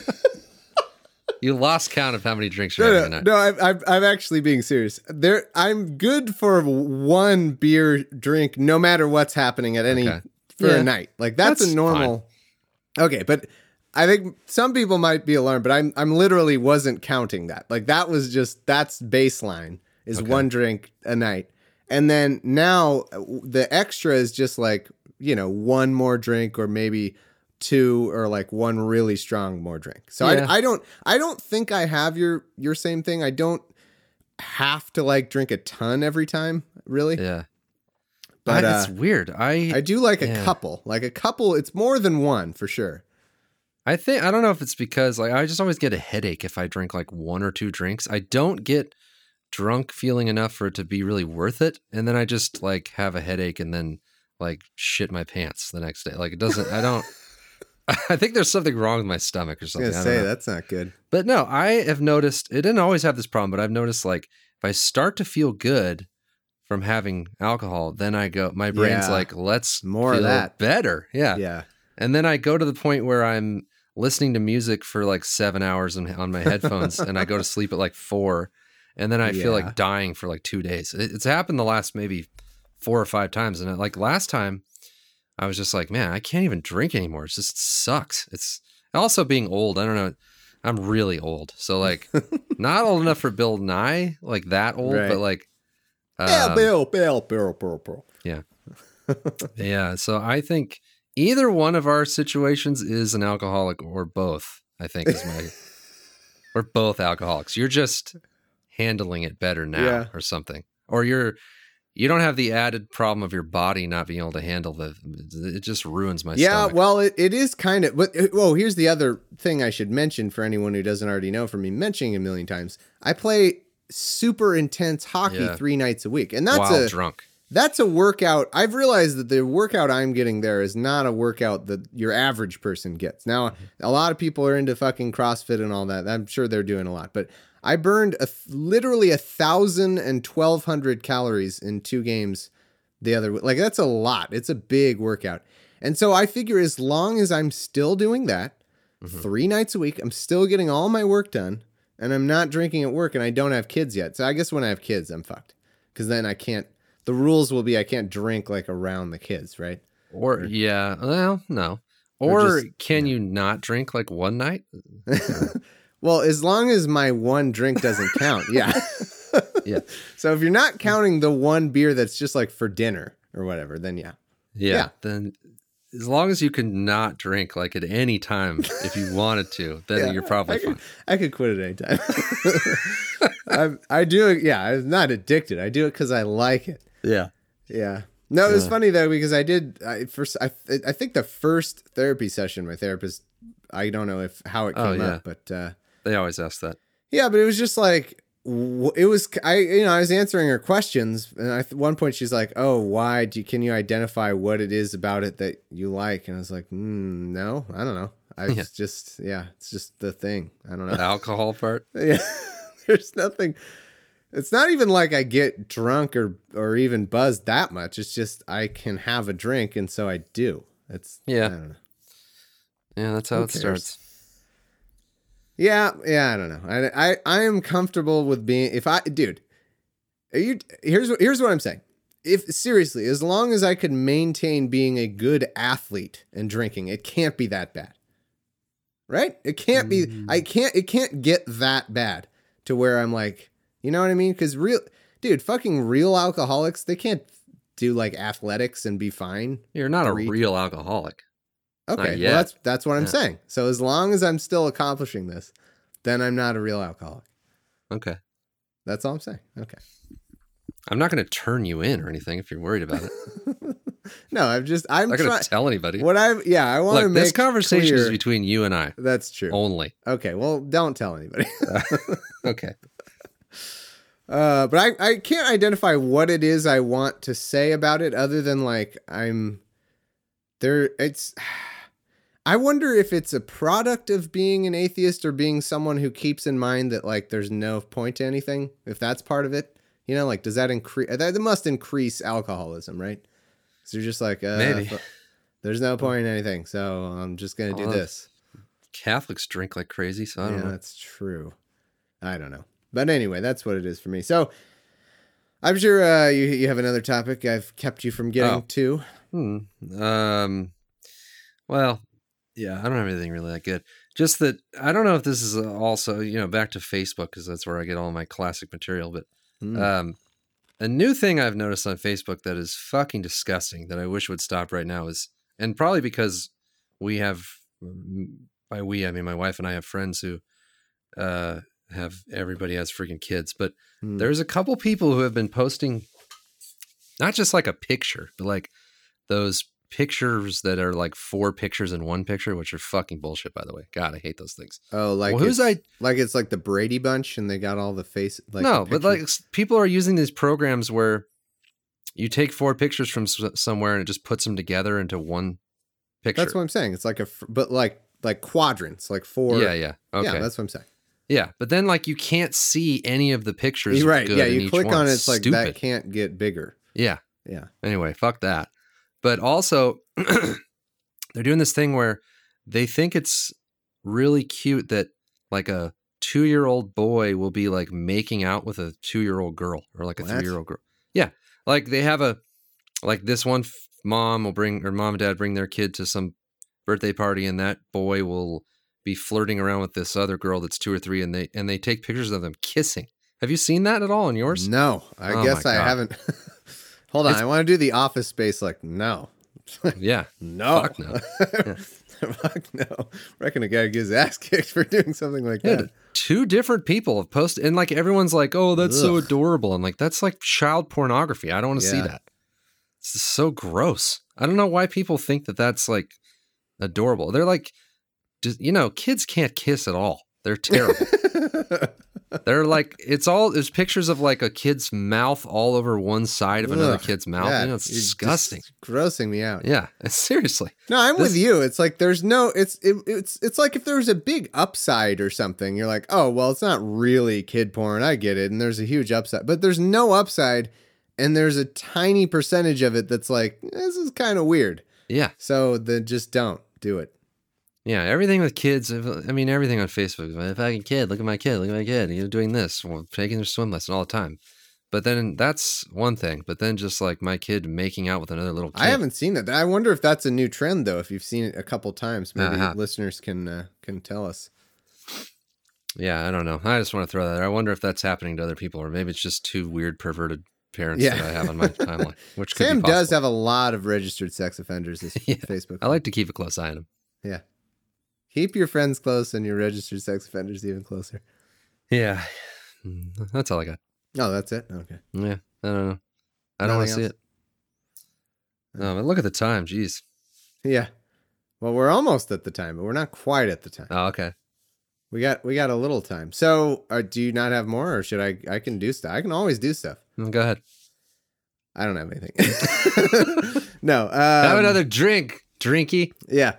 You lost count of how many drinks you're No, having no, a night. no. I'm, I'm I'm actually being serious. There, I'm good for one beer drink, no matter what's happening at any Okay. for Yeah. a night. Like that's, That's a normal. Okay, but I think some people might be alarmed, but I'm I'm literally wasn't counting that. Like that was just that's baseline is Okay. one drink a night, and then now uh, the extra is just like, you know, one more drink or maybe two or like one really strong more drink. So Yeah. I, I don't I don't think I have your your same thing. I don't have to like drink a ton every time, really. Yeah. But I, uh, it's weird. I I do like a yeah. couple. Like a couple, it's more than one for sure. I think I don't know if it's because like I just always get a headache if I drink like one or two drinks. I don't get drunk feeling enough for it to be really worth it, and then I just like have a headache and then like shit my pants the next day. Like it doesn't. I don't. I think there's something wrong with my stomach or I was something. gonna I don't say know. that's not good. But no, I have noticed. It didn't always have this problem, but I've noticed like if I start to feel good from having alcohol, then I go. My brain's Yeah. like, let's More of feel that. better. Yeah. Yeah. And then I go to the point where I'm listening to music for like seven hours on, on my headphones and I go to sleep at like four. And then I feel Yeah. like dying for like two days. It- It's happened the last maybe four or five times. And like last time, I was just like, man, I can't even drink anymore. It just sucks. It's also being old. I don't know. I'm really old. So like not old enough for Bill Nye, like that old, Right. but like, Yeah, um, Bill, Bill, Bill, Bill, Bill. yeah. Yeah. So I think either one of our situations is an alcoholic or both, I think is my, we're both alcoholics. You're just handling it better now Yeah. or something. Or you're, you don't have the added problem of your body not being able to handle the, it just ruins my Yeah, stomach. well, it, it is kind of. But oh, here's the other thing I should mention for anyone who doesn't already know from me mentioning a million times. I play super intense hockey Yeah. three nights a week, and that's While a drunk. that's a workout. I've realized that the workout I'm getting there is not a workout that your average person gets. Now, a lot of people are into fucking CrossFit and all that. I'm sure they're doing a lot, but I burned a, literally a thousand and twelve hundred calories in two games the other week. Like that's a lot. It's a big workout. And so I figure as long as I'm still doing that Mhm. three nights a week, I'm still getting all my work done and I'm not drinking at work and I don't have kids yet. So I guess when I have kids, I'm fucked because then I can't, the rules will be I can't drink like around the kids, right? Or, yeah, well, no. Or Or, just- can you not drink like one night? Well, as long as my one drink doesn't count. Yeah. Yeah. So if you're not counting the one beer that's just like for dinner or whatever, then yeah. Yeah, Yeah. then as long as you can not drink like at any time if you wanted to, then Yeah, you're probably I could, fine. I could quit at any time. I, I do it. Yeah, I'm not addicted. I do it because I like it. Yeah. Yeah. No, it was Yeah. funny though because I did. I first. I I think the first therapy session, my therapist. I don't know if how it came Oh, yeah. up, but uh, They always ask that. yeah, but it was just like w- it was. I you know I was answering her questions, and I, at one point she's like, "Oh, why do you, can you identify what it is about it that you like?" And I was like, mm, "No, I don't know. I Yeah. was just yeah, it's just the thing. I don't know." The alcohol part. Yeah, there's nothing. It's not even like I get drunk or or even buzzed that much. It's just I can have a drink, and so I do. It's Yeah. I don't know. Yeah, that's how Who it cares? starts. Yeah, yeah. I don't know. I I I am comfortable with being. If I, dude, are you here's what here's what I'm saying. If seriously, as long as I could maintain being a good athlete and drinking, it can't be that bad. Right? It can't be. Mm. I can't. It can't get that bad to where I'm like, you know what I mean? Because real, dude, fucking real alcoholics, they can't do like athletics and be fine. You're not a Three- real alcoholic. Okay, yet. well that's that's what I'm Yeah. saying. So as long as I'm still accomplishing this, then I'm not a real alcoholic. Okay. That's all I'm saying. Okay. I'm not going to turn you in or anything if you're worried about it. No, I'm just I'm I'm not going trying. to tell anybody. What I yeah I want to Look, make this conversation clear, is between you and I That's true. only. Okay, well don't tell anybody. Okay. Uh, but I, I can't identify what it is I want to say about it other than like I'm there. It's, I wonder if it's a product of being an atheist or being someone who keeps in mind that like there's no point to anything. If that's part of it, you know, like does that increase? That must increase alcoholism, right? So you're just like, uh, Maybe. f- there's no point in anything, so I'm just gonna do Well, this. Catholics drink like crazy, so I don't Yeah, know. that's true. I don't know. But anyway, that's what it is for me. So I'm sure uh, you you have another topic I've kept you from getting Oh. to. Hmm. Um. Well, yeah, I don't have anything really that good. Just that I don't know if this is also, you know, back to Facebook because that's where I get all my classic material. But Hmm. um, a new thing I've noticed on Facebook that is fucking disgusting that I wish would stop right now is, and probably because we have, by we, I mean, my wife and I have friends who uh, have, everybody has freaking kids, but Hmm. there's a couple people who have been posting not just like a picture, but like those pictures that are like four pictures in one picture, which are fucking bullshit, by the way. God, I hate those things. Oh, like Well, who's it's, I- like it's like the Brady Bunch, and they got all the face. Like no, the but like pictures. s- people are using these programs where you take four pictures from s- somewhere and it just puts them together into one picture. That's what I'm saying. It's like a, f- but like like quadrants, like four. yeah, yeah. Okay. Yeah, Yeah, that's what I'm saying. but then like you can't see any of the pictures. You're right. good Yeah, in you each click one. on it, it's like Stupid. that can't get bigger. Yeah. Yeah. Anyway, fuck that. But also, they're doing this thing where they think it's really cute that like a two-year-old boy will be like making out with a two-year-old girl or like a What? three-year-old girl. Yeah, like they have a like this one f- mom will bring or mom and dad bring their kid to some birthday party, and that boy will be flirting around with this other girl that's two or three, and they and they take pictures of them kissing. Have you seen that at all in yours? No, I Oh guess my I God. haven't. Hold on, It's- I want to do the Office Space. Like, no, Yeah. no, Fuck no. fuck no. Reckon a guy gets his ass kicked for doing something like Yeah, that. two different people have posted, and like everyone's like, "Oh, that's so Ugh. adorable," and like that's like child pornography. I don't want to see Yeah. that. It's just so gross. I don't know why people think that that's like adorable. They're like, just, you know, kids can't kiss at all. They're terrible. They're like, it's all there's pictures of like a kid's mouth all over one side of another Ugh, kid's mouth. God, You know, it's you're just disgusting. grossing me out. Yeah, seriously. No, I'm with This- you. It's like there's no. It's it, it's it's like if there was a big upside or something. You're like, oh well, it's not really kid porn. I get it, and there's a huge upside, but there's no upside, and there's a tiny percentage of it that's like this is kind of weird. Yeah, So then just don't do it. yeah. Everything with kids. if- I mean, everything on Facebook. If I can kid, look at my kid. Look at my kid. You're doing this, well, taking their swim lesson all the time. But then that's one thing. But then just like my kid making out with another little kid. I haven't seen it. I wonder if that's a new trend though. If you've seen it a couple times, maybe Uh-huh. listeners can uh, can tell us. Yeah, I don't know. I just want to throw that there. I wonder if that's happening to other people, or maybe it's just two weird perverted parents Yeah. that I have on my timeline. Which could Sam be does possible. have a lot of registered sex offenders. This Yeah. Facebook. I like to keep a close eye on them. Yeah. Keep your friends close and your registered sex offenders even closer. Yeah, Mm, that's all I got. Oh, that's it? Okay. Yeah, I don't know. I don't want to Nothing see else? it. No, but look at the time. Jeez. Yeah. Well, we're almost at the time, but we're not quite at the time. Oh, okay. We got we got a little time. So, uh, do you not have more, or should I? I can do stuff. I can always do stuff. Mm, Go ahead. I don't have anything. no. Um, Have another drink, drinky. Yeah.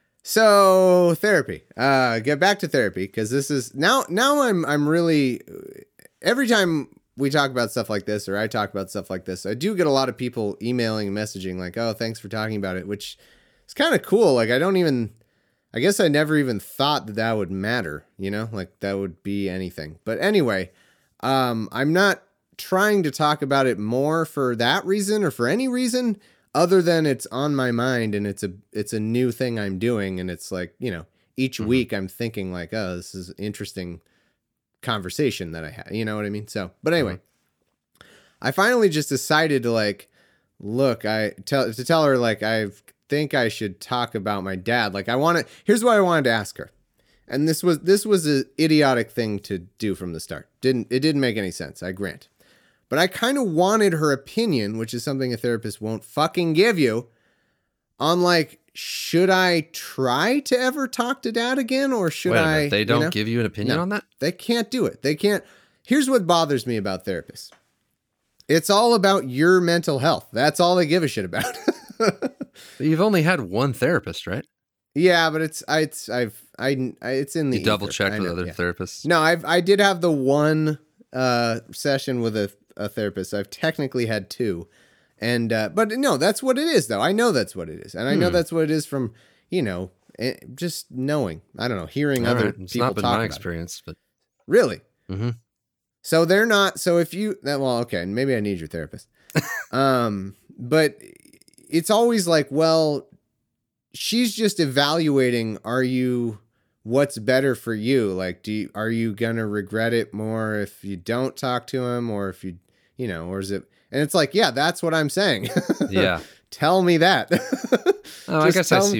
So therapy. Uh, get back to therapy because this is now. Now I'm I'm really every time we talk about stuff like this, or I talk about stuff like this, I do get a lot of people emailing, messaging like, "Oh, thanks for talking about it," which is kind of cool. Like I don't even. I guess I never even thought that that would matter. You know, like that would be anything. But anyway, um, I'm not trying to talk about it more for that reason or for any reason other than it's on my mind and it's a it's a new thing I'm doing, and it's like, you know, each Mhm. week I'm thinking like, oh, this is an interesting conversation that I had, you know what I mean? So, but anyway, I finally just decided to like look, I tell to tell her like I think I should talk about my dad. Like I want to here's what I wanted to ask her. And this was this was an idiotic thing to do from the start. Didn't it didn't make any sense, I grant. But I kind of wanted her opinion, which is something a therapist won't fucking give you, on like, should I try to ever talk to dad again, or should Wait a I? minute. They you don't know? give you an opinion No. on that? They can't do it. They can't. Here's what bothers me about therapists. It's all about your mental health. That's all they give a shit about. You've only had one therapist, right? Yeah, but it's I it's I've I, I it's in the You double ether. checked I with know, other yeah. therapists? No, I've I did have the one uh session with a, a therapist. I've technically had two. And uh but no, that's what it is though. I know that's what it is. And I know Hmm. that's what it is from, you know, eh, just knowing. I don't know, hearing All other right. It's people not been talk my about experience, but it. Really? Mhm. So they're not so if you that well, okay, maybe I need your therapist. um but it's always like, well, she's just evaluating, are you what's better for you? Like, do you, are you going to regret it more if you don't talk to him, or if you, you know, or is it, and it's like, yeah, that's what I'm saying. yeah. Tell me that. Oh, I Just guess I tell see. me-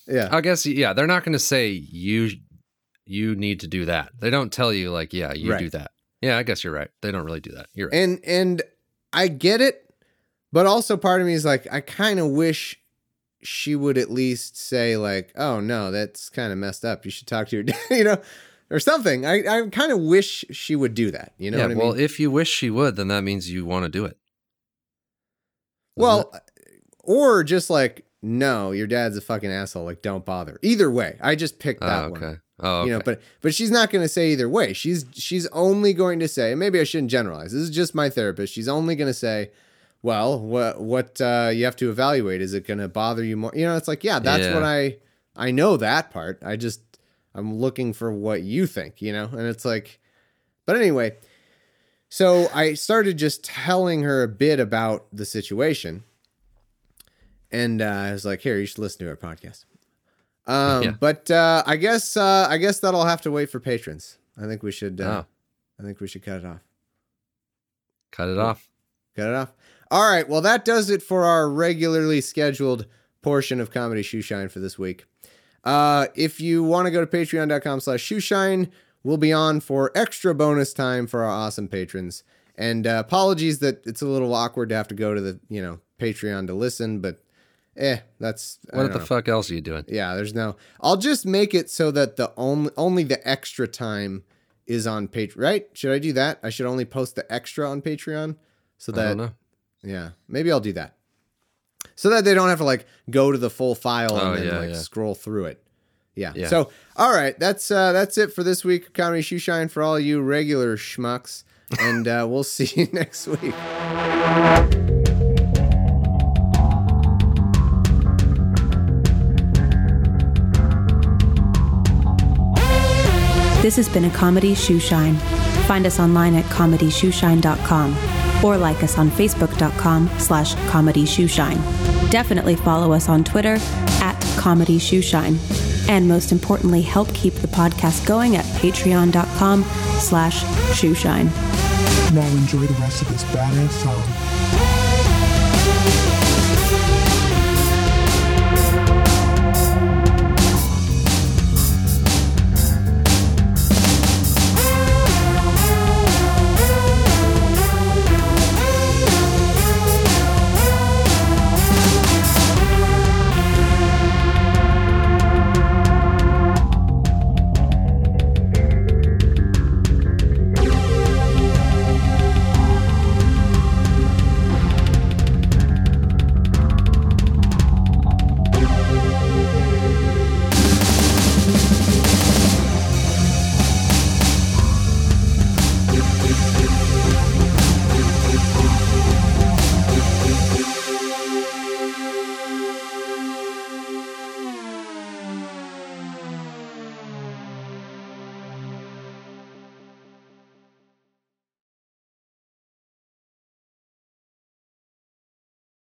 Yeah. I guess yeah, they're not going to say you you need to do that. They don't tell you like, yeah, you Right. do that. Yeah, I guess you're right. They don't really do that. You're right. And and I get it, but also part of me is like, I kind of wish she would at least say like, oh no, that's kind of messed up. You should talk to your dad, you know, or something. I, I kind of wish she would do that. You know yeah, what I well, mean? if you wish she would, then that means you want to do it. Doesn't Well, it? or just like, no, your dad's a fucking asshole. Like, don't bother. Either way, I just picked that oh, one. okay. Oh, okay. You know, but but she's not going to say either way. She's she's only going to say, and maybe I shouldn't generalize. This is just my therapist. She's only going to say, well, what what uh, you have to evaluate, is it going to bother you more? You know, it's like, yeah, that's Yeah. what I I know that part. I just I'm looking for what you think, you know? And it's like, but anyway, so I started just telling her a bit about the situation. And uh, I was like, here, you should listen to our podcast. Um, Yeah. But uh, I guess uh, I guess that'll have to wait for patrons. I think we should. Uh, Oh. I think we should cut it off. Cut it off. Cut it off. All right. Well, that does it for our regularly scheduled portion of Comedy Shoeshine for this week. Uh, if you want to go to patreon.com slash shoeshine, we'll be on for extra bonus time for our awesome patrons. And uh, apologies that it's a little awkward to have to go to the, you know, Patreon to listen, but eh, that's I What don't the know. fuck else are you doing? Yeah, there's no. I'll just make it so that the only only the extra time is on Patreon. Right? Should I do that? I should only post the extra on Patreon, so I that don't know. yeah, maybe I'll do that, so that they don't have to like go to the full file and Oh, then yeah, like yeah. scroll through it. Yeah. Yeah. So all right, that's uh, that's it for this week of Comedy Shoeshine for all you regular schmucks, and uh, we'll see you next week. This has been a Comedy Shoeshine. Find us online at comedy shoeshine dot com or like us on facebook.com slash comedy shoeshine. Definitely follow us on Twitter at Comedy Shoeshine. And most importantly, help keep the podcast going at patreon.com slash shoeshine. Now enjoy the rest of this badass song.